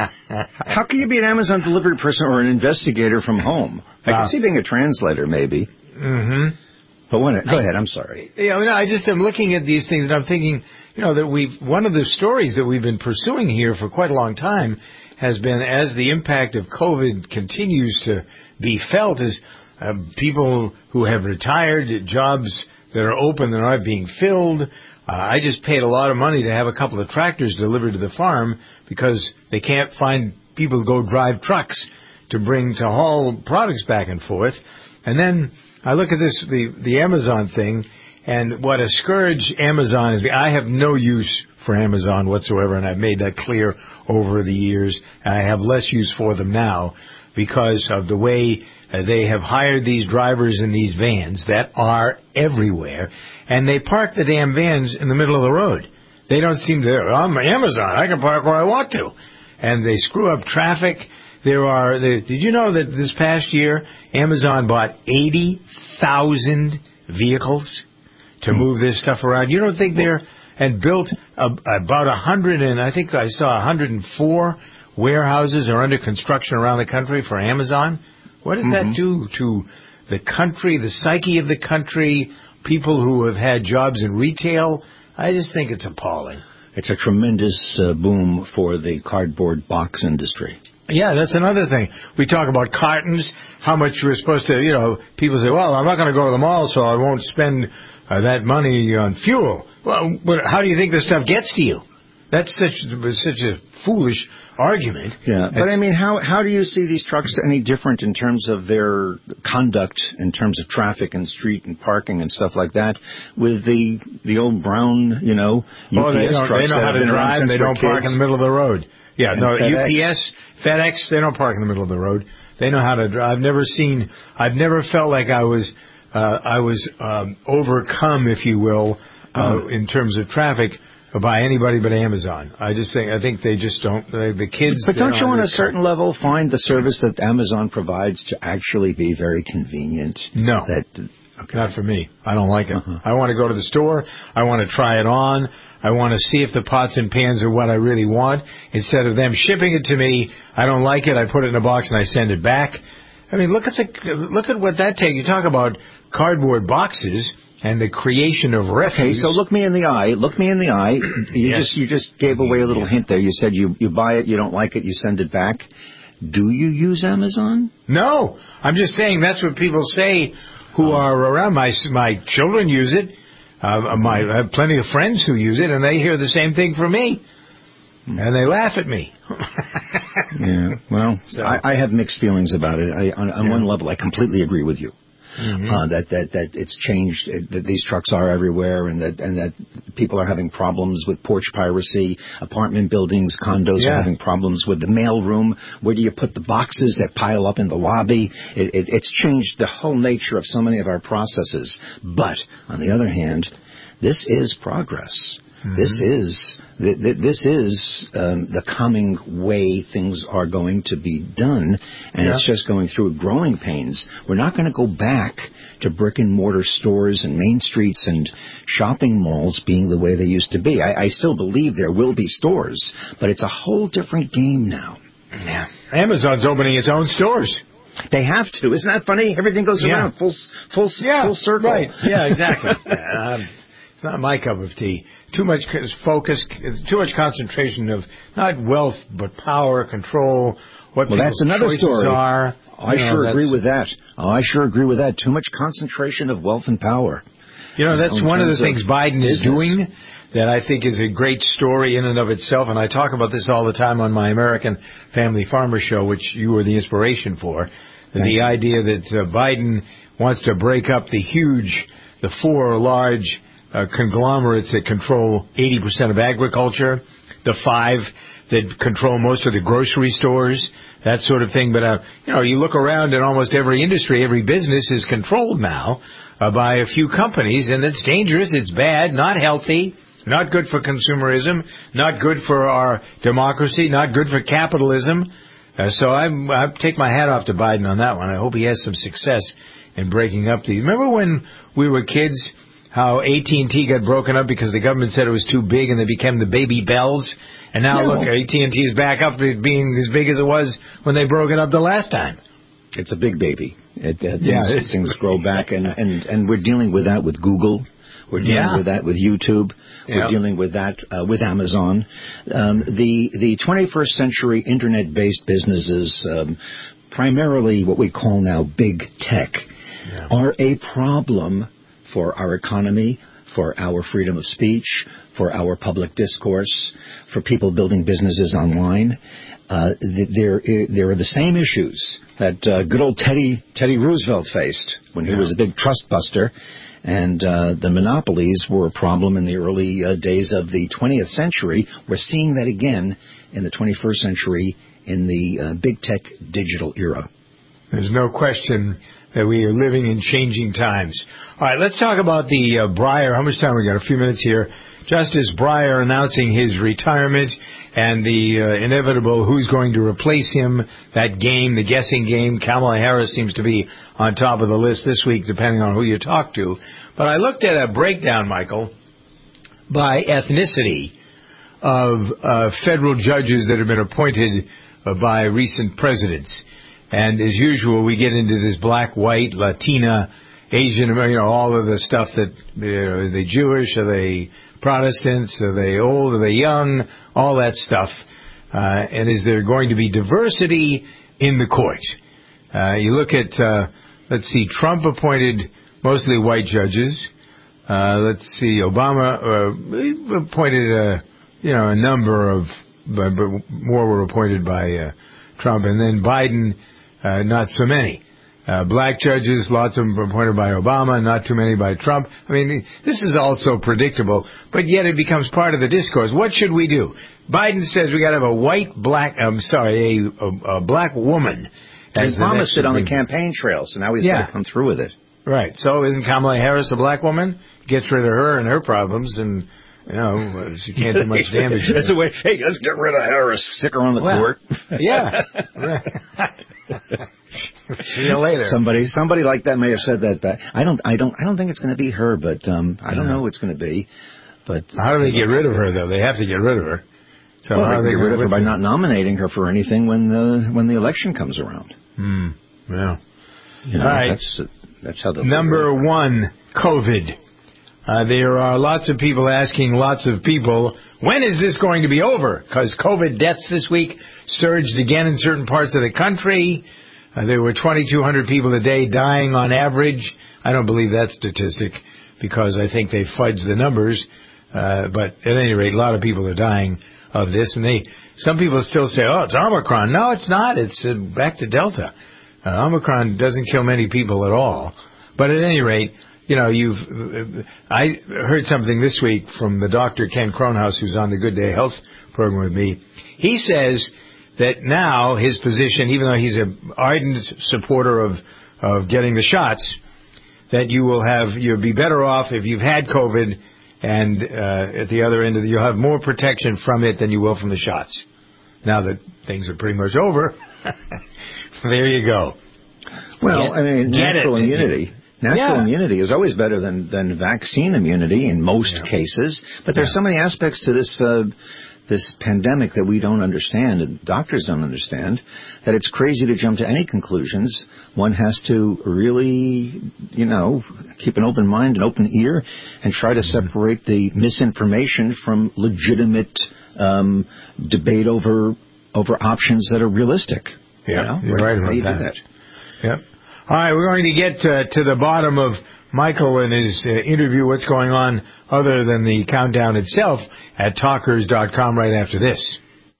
how can you be an Amazon delivery person or an investigator from home? I uh, can see being a translator, maybe. Mm-hmm. But when it, go ahead, I'm sorry. Yeah, you know, I just am looking at these things and I'm thinking, you know, that we've, one of the stories that we've been pursuing here for quite a long time has been, as the impact of COVID continues to be felt, is uh, people who have retired, jobs that are open that aren't being filled. Uh, I just paid a lot of money to have a couple of tractors delivered to the farm because they can't find people to go drive trucks to bring, to haul products back and forth. And then I look at this, the, the Amazon thing, and what a scourge Amazon is. I have no use for Amazon whatsoever, and I've made that clear over the years. And I have less use for them now because of the way uh, they have hired these drivers in these vans that are everywhere, and they park the damn vans in the middle of the road. They don't seem to, I'm Amazon, I can park where I want to. And they screw up traffic. There are, the, did you know that this past year, Amazon bought eighty thousand vehicles to move this stuff around. You don't think they're and built a, about a hundred and I think I saw a hundred and four warehouses are under construction around the country for Amazon. What does Mm-hmm. that do to the country, the psyche of the country, people who have had jobs in retail? I just think it's appalling. It's a tremendous uh, boom for the cardboard box industry. Yeah, that's another thing. We talk about cartons, how much we're supposed to, you know, people say, well, I'm not going to go to the mall, so I won't spend uh, that money on fuel. Well, but how do you think this stuff gets to you? That's such such a foolish argument. Yeah, but I mean, how how do you see these trucks any different in terms of their conduct, in terms of traffic and street and parking and stuff like that, with the the old brown, you know, U P S oh, they don't, trucks they know that how have to been around drive, and since they we're don't park kids? in the middle of the road. Yeah, And no, FedEx. U P S, FedEx, they don't park in the middle of the road. They know how to drive. I've never seen, I've never felt like I was, uh, I was um, overcome, if you will, uh, Oh. in terms of traffic by anybody but Amazon. I just think, I think they just don't, they, the kids. But they don't you, on a understand. certain level, find the service that Amazon provides to actually be very convenient? No. That, okay. Not for me. I don't like it. Uh-huh. I want to go to the store. I want to try it on. I want to see if the pots and pans are what I really want. Instead of them shipping it to me, I don't like it. I put it in a box and I send it back. I mean, look at the look at what that takes. You talk about cardboard boxes and the creation of refuse. Okay, so look me in the eye. Look me in the eye. You Yes. just you just gave away a little hint there. You said you you buy it, you don't like it, you send it back. Do you use Amazon? No, I'm just saying that's what people say who are around. My my children use it. Uh, my I have plenty of friends who use it, and they hear the same thing from me, and they laugh at me. Yeah. Well, So- I, I have mixed feelings about it. I, on on Yeah. one level, I completely agree with you. Mhm. Uh, that that that it's changed. uh, That these trucks are everywhere, and that and that people are having problems with porch piracy. Apartment buildings, condos Yeah. are having problems with the mail room. Where do you put the boxes that pile up in the lobby? It, it, it's changed the whole nature of so many of our processes. But on the other hand, this is progress. Mm-hmm. This is th- th- this is um, the coming way things are going to be done, and Yeah. it's just going through growing pains. We're not going to go back to brick and mortar stores and main streets and shopping malls being the way they used to be. I, I still believe there will be stores, but it's a whole different game now. Yeah. Amazon's opening its own stores. They have to. Isn't that funny? Everything goes Yeah. around full s- full s- Yeah, full circle. Right. Yeah, exactly. um, it's not my cup of tea. Too much c- focus, too much concentration of not wealth but power, control. What Well, that's people's another choices story. are. I You know, sure that's- agree with that. Oh, I sure agree with that. Too much concentration of wealth and power. You know, that's In one of the terms of things Biden is business. doing that I think is a great story in and of itself. And I talk about this all the time on my American Family Farmer show, which you were the inspiration for. Thank the you. idea that uh, Biden wants to break up the huge, the four large uh, conglomerates that control eighty percent of agriculture, the five that control most of the grocery stores, that sort of thing. But, uh, you know, you look around in almost every industry, every business is controlled now uh, by a few companies, and it's dangerous, it's bad, not healthy, not good for consumerism, not good for our democracy, not good for capitalism. Uh, so I'm, I take my hat off to Biden on that one. I hope he has some success in breaking up these. Remember when we were kids, how A T and T got broken up because the government said it was too big and they became the baby bells? And now No. look, A T and T is back up to being as big as it was when they broke it up the last time. It's a big baby. It, uh, Yeah, things, it's- things grow back, and, and, and we're dealing with that with Google. We're dealing Yeah. with that with YouTube. Yeah. We're dealing with that uh, with Amazon. Um, the the twenty-first century internet-based businesses, um, primarily what we call now big tech, Yeah. are a problem for our economy, for our freedom of speech, for our public discourse, for people building businesses online. Uh, th- there, i- there are the same issues that uh, good old Teddy Teddy Roosevelt faced when he Yeah. was a big trust buster, and uh, the monopolies were a problem in the early uh, days of the twentieth century. We're seeing that again in the twenty-first century in the uh, big tech digital era. There's no question that we are living in changing times. All right, let's talk about the uh, Breyer. How much time we got? A few minutes here. Justice Breyer announcing his retirement and the uh, inevitable who's going to replace him, that game, the guessing game. Kamala Harris seems to be on top of the list this week, depending on who you talk to. But I looked at a breakdown, Michael, by ethnicity of uh, federal judges that have been appointed uh, by recent presidents. And as usual, we get into this black, white, Latina, Asian, you know, all of the stuff that, uh, are they Jewish, are they Protestants, are they old, are they young, all that stuff. Uh, and is there going to be diversity in the court? Uh, you look at, uh, let's see, Trump appointed mostly white judges. Uh, let's see, Obama uh, appointed a, you know, a number of, but, but more were appointed by uh, Trump. And then Biden, uh, not so many. Uh, black judges, lots of them appointed by Obama, not too many by Trump. I mean, this is also predictable, but yet it becomes part of the discourse. What should we do? Biden says we got to have a white, black, I'm sorry, a, a, a black woman. He promised it on the campaign trail, so now he's yeah. got to come through with it. Right. So isn't Kamala Harris a black woman? Gets rid of her and her problems, and, you know, she can't do much damage. That's the way, hey, let's get rid of Harris. Stick her on the well, court. Yeah. See you later. Somebody, somebody like that may have said that back. I don't, I don't, I don't think it's going to be her, but um, I don't no. know who it's going to be. But how do they get rid of her, though? They have to get rid of her. So well, how they do they get rid of her by them? not nominating her for anything when the when the election comes around. Hmm. Yeah. You know, All right. That's, that's how the number one, COVID. Uh, there are lots of people asking lots of people, when is this going to be over? Because COVID deaths this week surged again in certain parts of the country. Uh, there were twenty-two hundred people a day dying on average. I don't believe that statistic because I think they fudged the numbers. Uh, but at any rate, a lot of people are dying of this. And they, some people still say, oh, it's Omicron. No, it's not. It's uh, back to Delta. Uh, Omicron doesn't kill many people at all. But at any rate, you know, you've, uh, I heard something this week from the doctor, Ken Kronhaus, who's on the Good Day Health program with me. He says that now his position, even though he's an ardent supporter of, of getting the shots, that you will have, you'll be better off if you've had COVID and uh, at the other end of it, you'll have more protection from it than you will from the shots. Now that things are pretty much over, there you go. Well, Get, I mean, natural it. immunity. Natural yeah. immunity is always better than, than vaccine immunity in most yeah. cases. But there's yeah. so many aspects to this uh, this pandemic that we don't understand, and doctors don't understand, that it's crazy to jump to any conclusions. One has to really, you know, keep an open mind, an open ear, and try to mm-hmm. separate the misinformation from legitimate um, debate over over options that are realistic. Yeah, you know? you're right about How you that. do that. Yep. All right, we're going to get uh, to the bottom of Michael and his uh, interview, what's going on other than the countdown itself, at talkers dot com right after this.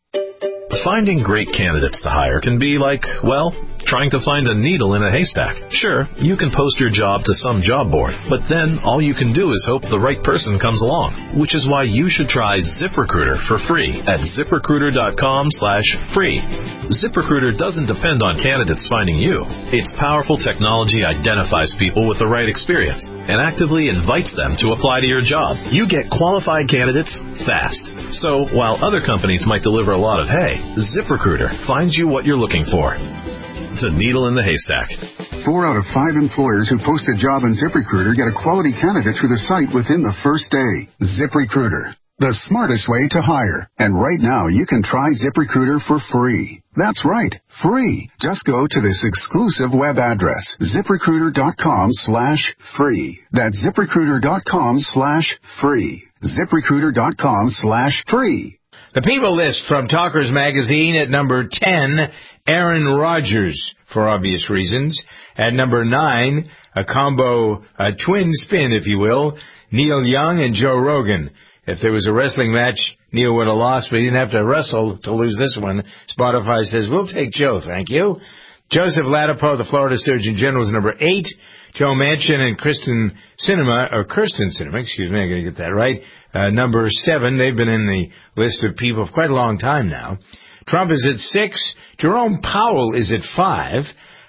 Finding great candidates to hire can be like, well, trying to find a needle in a haystack. Sure, you can post your job to some job board, but then all you can do is hope the right person comes along, which is why you should try ZipRecruiter for free at ZipRecruiter dot com slash free. ZipRecruiter doesn't depend on candidates finding you. Its powerful technology identifies people with the right experience and actively invites them to apply to your job. You get qualified candidates fast. So while other companies might deliver a lot of hay, ZipRecruiter finds you what you're looking for. The needle in the haystack. Four out of five employers who post a job on ZipRecruiter get a quality candidate through the site within the first day. ZipRecruiter, the smartest way to hire. And right now, you can try ZipRecruiter for free. That's right, free. Just go to this exclusive web address, ZipRecruiter dot com slash free. That's ZipRecruiter dot com slash free. ZipRecruiter dot com slash free. The People List from Talkers Magazine at number ten, Aaron Rodgers, for obvious reasons. At number nine, a combo, a twin spin, if you will, Neil Young and Joe Rogan. If there was a wrestling match, Neil would have lost, but he didn't have to wrestle to lose this one. Spotify says, we'll take Joe, thank you. Joseph Ladapo, the Florida Surgeon General, is number eight. Joe Manchin and Kristen Sinema, or Kirsten Sinema, excuse me, I gotta get that right. Uh, number seven, they've been in the list of people for quite a long time now. Trump is at six. Jerome Powell is at five.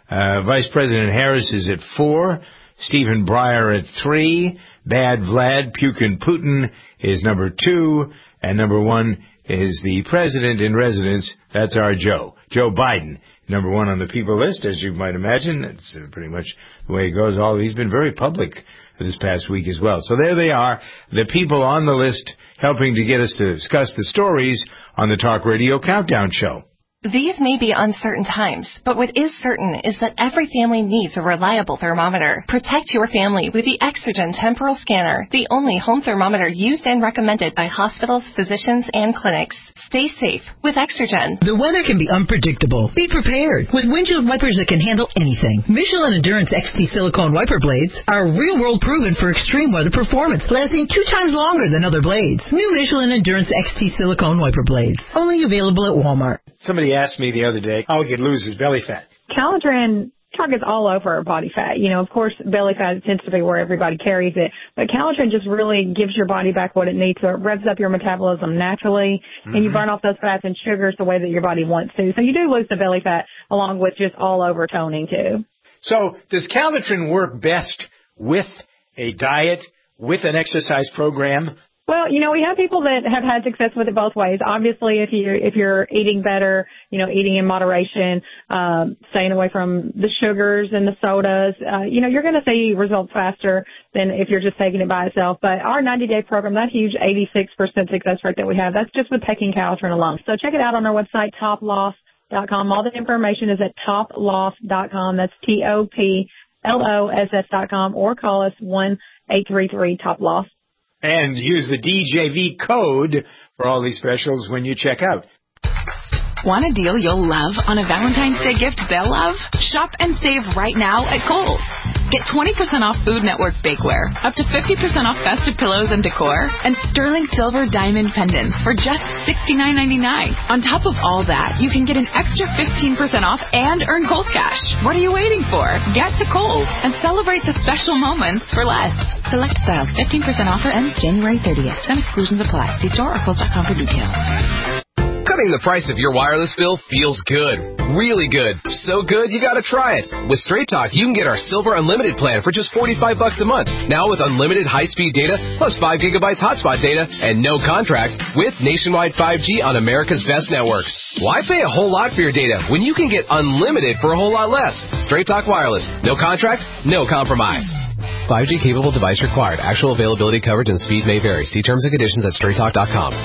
Uh, Vice President Harris is at four. Stephen Breyer at three. Bad Vlad Pukin Putin is number two. And number one is the president in residence. That's our Joe. Joe Biden, number one on the people list, as you might imagine. That's pretty much the way it goes. All He's been very public this past week as well. So there they are, the people on the list helping to get us to discuss the stories on the Talk Radio Countdown Show. These may be uncertain times, but what is certain is that every family needs a reliable thermometer. Protect your family with the Exergen Temporal Scanner, the only home thermometer used and recommended by hospitals, physicians, and clinics. Stay safe with Exergen. The weather can be unpredictable. Be prepared with windshield wipers that can handle anything. Michelin Endurance X T silicone wiper blades are real-world proven for extreme weather performance, lasting two times longer than other blades. New Michelin Endurance X T silicone wiper blades, only available at Walmart. Somebody asked me the other day how he could lose his belly fat. Calitrin targets all over body fat. You know, of course, belly fat tends to be where everybody carries it, but Calitrin just really gives your body back what it needs. So it revs up your metabolism naturally, mm-hmm. and you burn off those fats and sugars the way that your body wants to. So you do lose the belly fat along with just all over toning too. So does Calitrin work best with a diet, with an exercise program? Well, you know, we have people that have had success with it both ways. Obviously, if you if you're eating better, you know, eating in moderation, um, staying away from the sugars and the sodas, uh, you know, you're going to see results faster than if you're just taking it by itself. But our ninety-day program, that huge eighty-six percent success rate that we have, that's just with taking Calitrin alone. So check it out on our website, top loss dot com. All the information is at top loss dot com. That's T O P L O S S dot com, or call us one eight three three top loss. And use the D J V code for all these specials when you check out. Want a deal you'll love on a Valentine's Day gift they'll love? Shop and save right now at Kohl's. Get twenty percent off Food Network bakeware, up to fifty percent off festive pillows and decor, and sterling silver diamond pendants for just sixty-nine ninety-nine. On top of all that, you can get an extra fifteen percent off and earn Kohl's cash. What are you waiting for? Get to Kohl's and celebrate the special moments for less. Select styles. fifteen percent offer ends January thirtieth. Some exclusions apply. See store or Kohl's dot com for details. Cutting the price of your wireless bill feels good. Really good. So good, you gotta try it. With Straight Talk, you can get our Silver Unlimited plan for just forty-five bucks a month. Now with unlimited high-speed data, plus five gigabytes hotspot data, and no contract, with nationwide five G on America's best networks. Why pay a whole lot for your data when you can get unlimited for a whole lot less? Straight Talk Wireless. No contract, no compromise. five G capable device required. Actual availability, coverage, and speed may vary. See terms and conditions at straight talk dot com.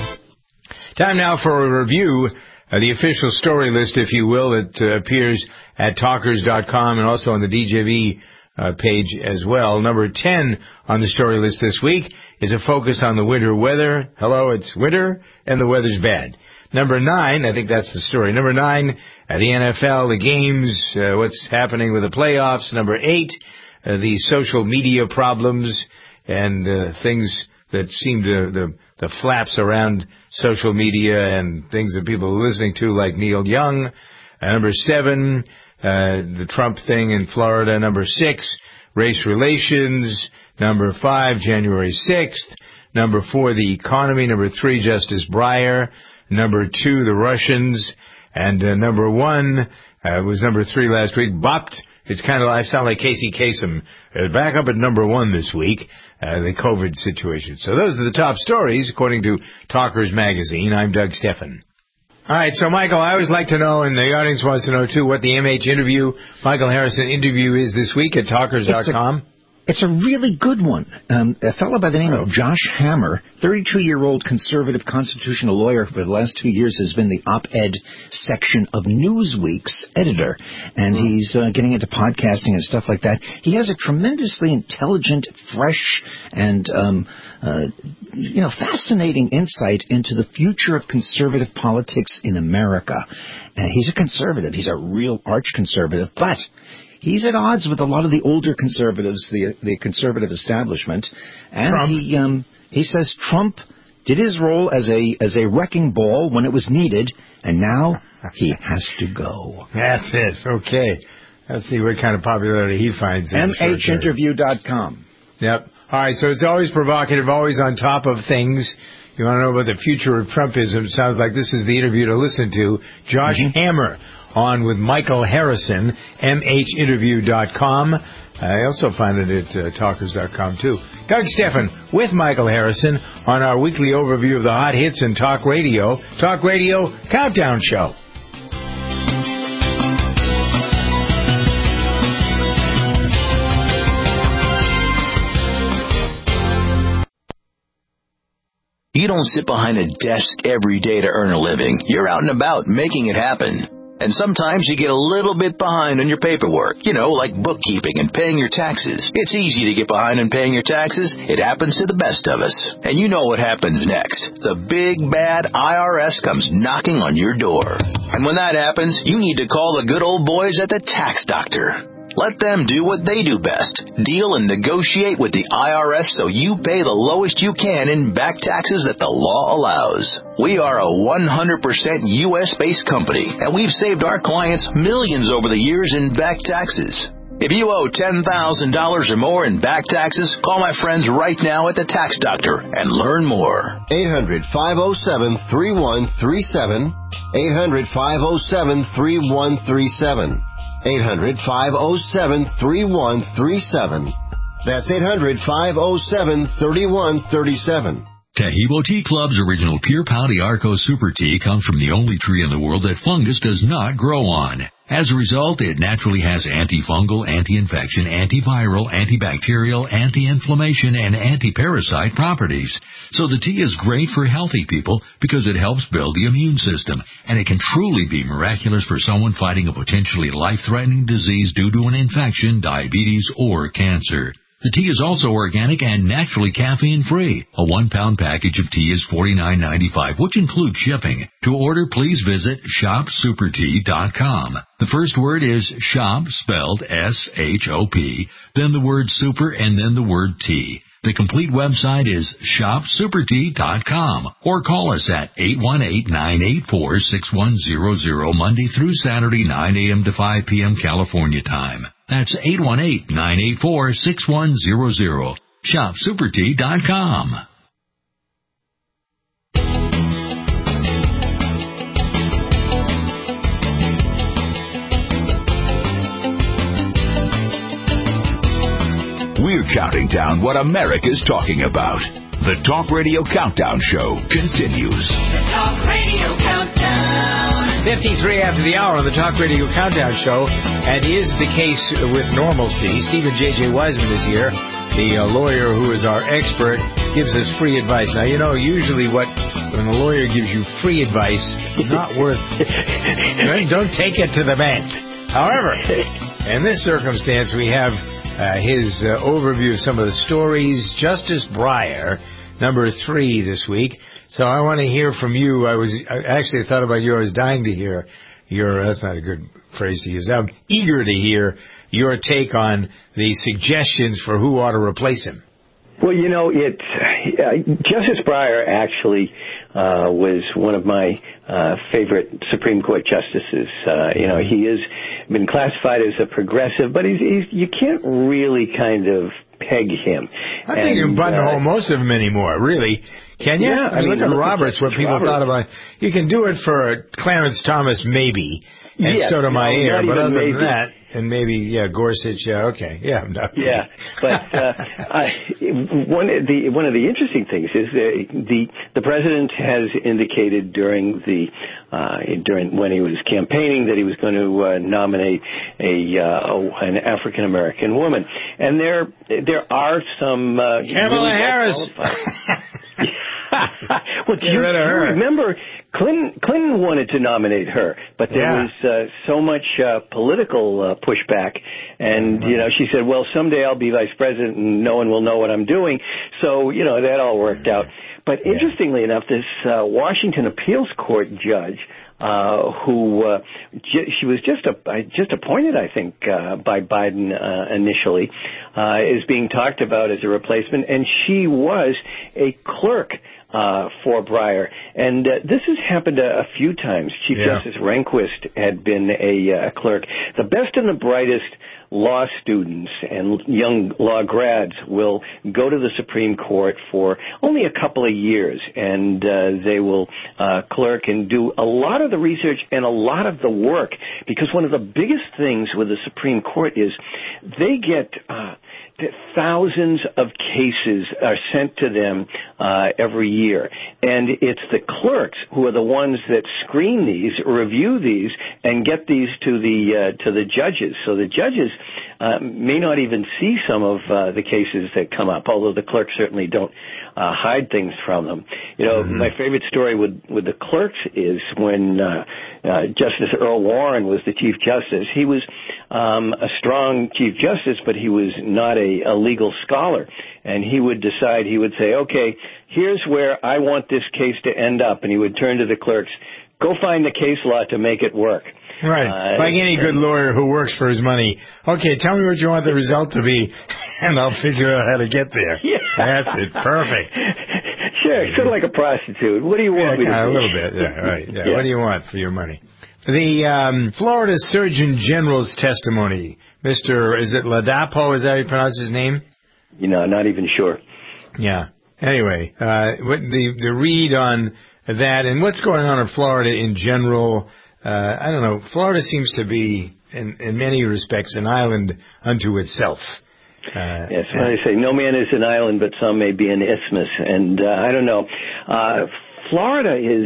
Time now for a review of the official story list, if you will, that uh, appears at talkers dot com and also on the D J V uh, page as well. Number ten on the story list this week is a focus on the winter weather. Hello, it's winter, and the weather's bad. Number nine, I think that's the story. Number nine, uh, the N F L, the games, uh, what's happening with the playoffs. Number eight, uh, the social media problems and uh, things that seem to, the, the flaps around social media and things that people are listening to, like Neil Young. Uh, number seven, uh, the Trump thing in Florida. Number six, race relations. Number five, January sixth. Number four, the economy. Number three, Justice Breyer. Number two, the Russians. And uh, number one uh, was number three last week. Bopped. It's kind of, I sound like Casey Kasem. Uh, back up at number one this week, uh, the COVID situation. So those are the top stories, according to Talkers Magazine. I'm Doug Steffen. All right, so Michael, I always like to know, and the audience wants to know too, what the M H interview, Michael Harrison interview is this week at talkers dot com. It's a really good one. Um, a fellow by the name of Josh Hammer, thirty-two-year-old conservative constitutional lawyer for the last two years, has been the op-ed section of Newsweek's editor, and mm. he's uh, getting into podcasting and stuff like that. He has a tremendously intelligent, fresh, and um, uh, you know, fascinating insight into the future of conservative politics in America. Uh, he's a conservative. He's a real arch-conservative, but he's at odds with a lot of the older conservatives, the the conservative establishment, and Trump. he um, he says Trump did his role as a as a wrecking ball when it was needed, and now he has to go. That's it. Okay, let's see what kind of popularity he finds. M H interview dot com. Yep. All right. So it's always provocative, always on top of things. You want to know about the future of Trumpism? Sounds like this is the interview to listen to. Josh mm-hmm. Hammer on with Michael Harrison, M H interview dot com. I also find it at uh, talkers dot com, too. Doug Steffen with Michael Harrison on our weekly overview of the hot hits in talk radio, Talk Radio Countdown Show. You don't sit behind a desk every day to earn a living. You're out and about making it happen. And sometimes you get a little bit behind on your paperwork, you know, like bookkeeping and paying your taxes. It's easy to get behind on paying your taxes. It happens to the best of us. And you know what happens next. The big, bad I R S comes knocking on your door. And when that happens, you need to call the good old boys at the Tax Doctor. Let them do what they do best. Deal and negotiate with the I R S so you pay the lowest you can in back taxes that the law allows. We are a one hundred percent U S-based company, and we've saved our clients millions over the years in back taxes. If you owe ten thousand dollars or more in back taxes, call my friends right now at the Tax Doctor and learn more. eight hundred, five oh seven, three one three seven. eight hundred, five oh seven, three one three seven. eight hundred, five oh seven, three one three seven. That's eight hundred, five oh seven, three one three seven. Tahibo Tea Club's original Pure Pau D'Arco Super Tea comes from the only tree in the world that fungus does not grow on. As a result, it naturally has antifungal, anti-infection, antiviral, antibacterial, anti-inflammation, and anti-parasite properties. So the tea is great for healthy people because it helps build the immune system, and it can truly be miraculous for someone fighting a potentially life-threatening disease due to an infection, diabetes, or cancer. The tea is also organic and naturally caffeine-free. A one-pound package of tea is forty-nine ninety-five, which includes shipping. To order, please visit shop super tea dot com. The first word is shop, spelled S H O P, then the word super, and then the word tea. The complete website is shop super tea dot com, or call us at eight one eight, nine eight four, six one zero zero Monday through Saturday, nine a.m. to five p.m. California time. That's eight one eight, nine eight four, six one zero zero. shop super tea dot com. We're counting down what America's talking about. The Talk Radio Countdown Show continues. The Talk Radio Countdown. fifty-three after the hour on the Talk Radio Countdown Show, and is the case with normalcy. Stephen J J. Wiseman is here, the uh, lawyer who is our expert, gives us free advice. Now, you know, usually what when a lawyer gives you free advice, not worth don't take it to the bank. However, in this circumstance, we have Uh, his uh, overview of some of the stories. Justice Breyer, number three this week. So I want to hear from you. I was I actually thought about you. I was dying to hear your, that's not a good phrase to use. I'm eager to hear your take on the suggestions for who ought to replace him. Well, you know, it, uh, Justice Breyer actually uh, was one of my uh, favorite Supreme Court justices. Uh, you know, he has been classified as a progressive, but he's, he's you can't really kind of peg him. I think you can buttonhole uh, most of them anymore, really. Can you? Yeah, I mean, look at Roberts, what people Roberts. thought about. You can do it for Clarence Thomas, maybe, and yeah, Sotomayor, no, but other maybe. than that, and maybe, yeah, Gorsuch, yeah, okay, yeah. No. Yeah, but uh, I, one of the one of the interesting things is uh, the the president has indicated during the uh, during when he was campaigning that he was going to uh, nominate a uh, an African American woman, and there there are some uh, Kamala really Harris. Well, do you, you remember Clinton? Clinton wanted to nominate her, but there yeah. was uh, so much uh, political uh, pushback, and you know, she said, "Well, someday I'll be vice president, and no one will know what I'm doing." So, you know, that all worked out. But yeah. interestingly enough, this uh, Washington Appeals Court judge. Uh, who uh, j- she was just a, just appointed, I think, uh, by Biden uh, initially, uh, is being talked about as a replacement, and she was a clerk uh, for Breyer. And uh, this has happened a, a few times. Chief yeah. Justice Rehnquist had been a, a clerk. The best and the brightest law students and young law grads will go to the Supreme Court for only a couple of years, and uh, they will uh, clerk and do a lot of the research and a lot of the work, because one of the biggest things with the Supreme Court is they get uh, thousands of cases are sent to them uh, every year, and it's the clerks who are the ones that screen these, review these, and get these to the uh, to the judges. So the judges uh, may not even see some of uh, the cases that come up, although the clerks certainly don't uh, hide things from them. You know, mm-hmm. my favorite story with with the clerks is when uh, uh, Justice Earl Warren was the Chief Justice. He was um, a strong Chief Justice, but he was not a a legal scholar, and he would decide, he would say, okay, here's where I want this case to end up, and he would turn to the clerks, go find the case law to make it work. Right, uh, like any good lawyer who works for his money. Okay, tell me what you want the result to be, and I'll figure out how to get there. Yeah. That's it, perfect. Sure, sort of like a prostitute. What do you want yeah, me to kind of do? A little bit, yeah, right. Yeah. Yeah. What do you want for your money? The um, Florida Surgeon General's testimony. Mister Is it Ladapo? Is that how you pronounce his name? You know, not even sure. Yeah. Anyway, uh, what the the read on that and what's going on in Florida in general. Uh, I don't know. Florida seems to be, in, in many respects, an island unto itself. Uh, yes, when I say no man is an island, but some may be an isthmus, and uh, I don't know. Uh, Florida is.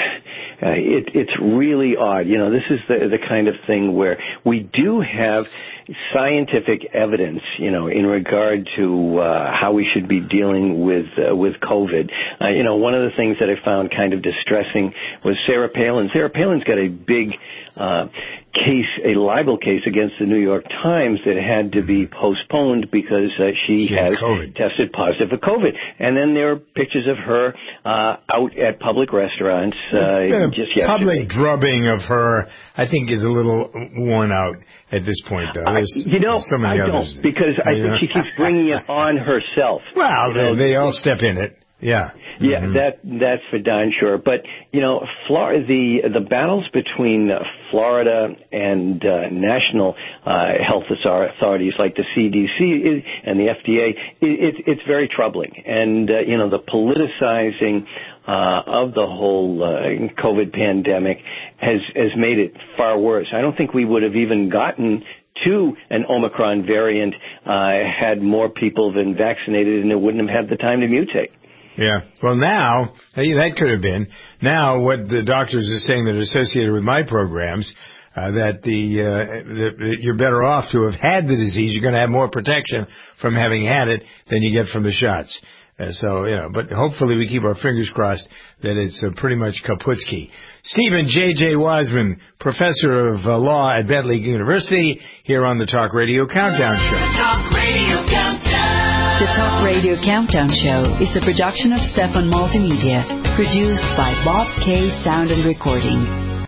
Uh, it, it's really odd. You know, this is the the kind of thing where we do have scientific evidence, you know, in regard to uh, how we should be dealing with uh, with COVID. Uh, you know, one of the things that I found kind of distressing was Sarah Palin. Sarah Palin's got a big uh, case, a libel case against the New York Times that had to be postponed because uh, she, she has COVID. tested positive for COVID. And then there are pictures of her uh, out at public restaurants. Uh, just yesterday. Public drubbing of her, I think, is a little worn out at this point, though. I, you know, so many I others. don't, because I think she keeps bringing it on herself. Well, you know, they, they all step in it. Yeah. Yeah, mm-hmm. that that's for darn sure. But you know, Florida, the the battles between Florida and uh, national uh, health authorities like the C D C and the F D A, it, it's it's very troubling. And uh, you know, the politicizing uh, of the whole uh, COVID pandemic has has made it far worse. I don't think we would have even gotten to an Omicron variant uh, had more people been vaccinated, and it wouldn't have had the time to mutate. Yeah. Well, now, that could have been. Now, what the doctors are saying that are associated with my programs, uh, that the, uh, the, the you're better off to have had the disease. You're going to have more protection from having had it than you get from the shots. Uh, so, you know, but hopefully we keep our fingers crossed that it's uh, pretty much Kaputski. Stephen J J. Wiseman, professor of uh, law at Bentley University, here on the Talk Radio Countdown Show. The Talk Radio Countdown. The Talk Radio Countdown Show is a production of Stefan Multimedia, produced by Bob K. Sound and Recording.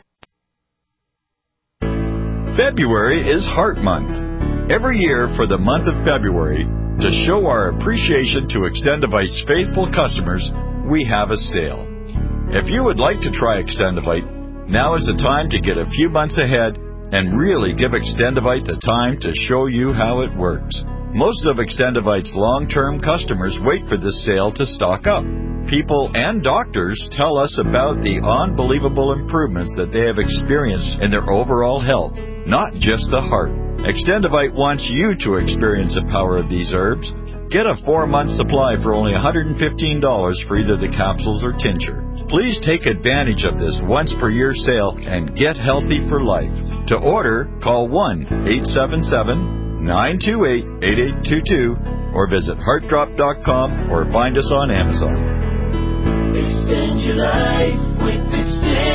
February is Heart Month. Every year for the month of February, to show our appreciation to Extendivite's faithful customers, we have a sale. If you would like to try Extendivite, now is the time to get a few months ahead and really give Extendivite the time to show you how it works. Most of Extendivite's long-term customers wait for this sale to stock up. People and doctors tell us about the unbelievable improvements that they have experienced in their overall health, not just the heart. Extendivite wants you to experience the power of these herbs. Get a four-month supply for only one hundred fifteen dollars for either the capsules or tincture. Please take advantage of this once-per-year sale and get healthy for life. To order, call one eight seven seven, nine two eight, eight eight two two or visit heart drop dot com or find us on Amazon. Extend your life with Extend.